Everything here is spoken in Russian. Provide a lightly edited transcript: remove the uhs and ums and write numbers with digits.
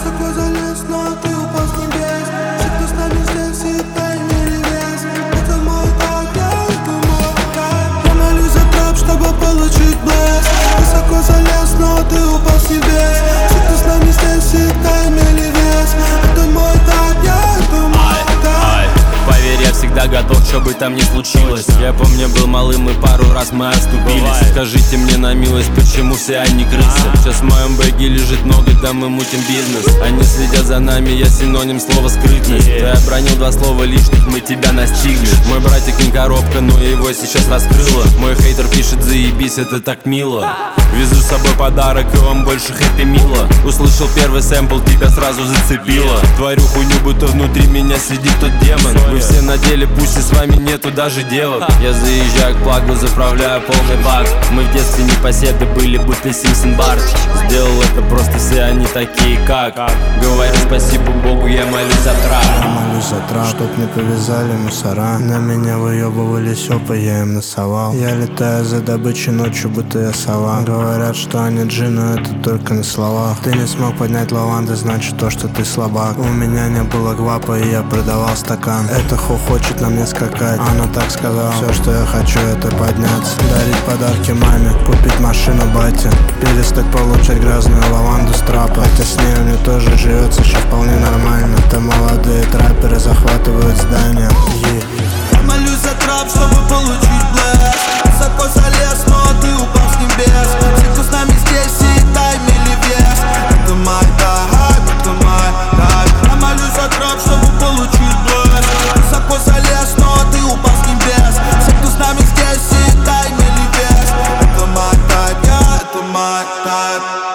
Высоко залез, но ты упал с небес. Все, кто с нами здесь, и дай имели вес. Это мой так, это мой так. Я молюсь за трэп, чтобы получить блеск. Высоко залез, но ты упал с небес. Все, кто с нами здесь, и дай имели вес. Это мой так, это мой так. Поверь, я всегда готов, что бы там ни случилось. Я помню, был малым и пару раз мы оступились. Скажите мне на милость, почему все они крысы? Сейчас в моем бэге лежит много, да мы мутим бизнес. Они следят за нами, я синоним слова скрытность. Ты обронил два слова лишних, мы тебя настигнем. Мой братик не коробка, но его сейчас раскрыло. Мой хейтер пишет, заебись, это так мило. Везу с собой подарок, и вам больше хэппи мило. Услышал первый сэмпл, тебя сразу зацепило. Творю хуйню, будто внутри меня сидит тот демон. Вы все на деле, пусть и с вами нету даже девок. Я заезжаю к плагу, заправляю полный бак. Мы в детстве непоседы были, будто Симпсон Барт. Сделал это просто, все они такие как. Говорю спасибо Богу, я молюсь за трап. Я молюсь за трап, чтоб не повязали мусора. На меня выебывали сёпы, я им насовал. Я летаю за добычей ночью, будто я сова. Говорят, что они G, но это только на словах. Ты не смог поднять лаванды, значит то, что ты слабак. У меня не было гвапа, и я продавал стакан. Это ху хочет на мне скакать, она так сказала. Все, что я хочу, это подняться, дарить подарки маме, купить машину бате, перестать получать грязную лаванду с трапа. Хотя с ней мне тоже живется еще вполне нормально. Это молодые траперы захватывают здания. Я молюсь за трап, чтобы получить блеск. Высоко залез, но ты упал с небес. Все, кто с нами здесь, и дай имели вес. Это мой тайп, это мой тайп. Я молюсь за трап, чтобы получить блеск. Высоко залез, но ты упал с небес. Все, кто с нами здесь, и дай имели вес. Это мой тайп, это мой тайп.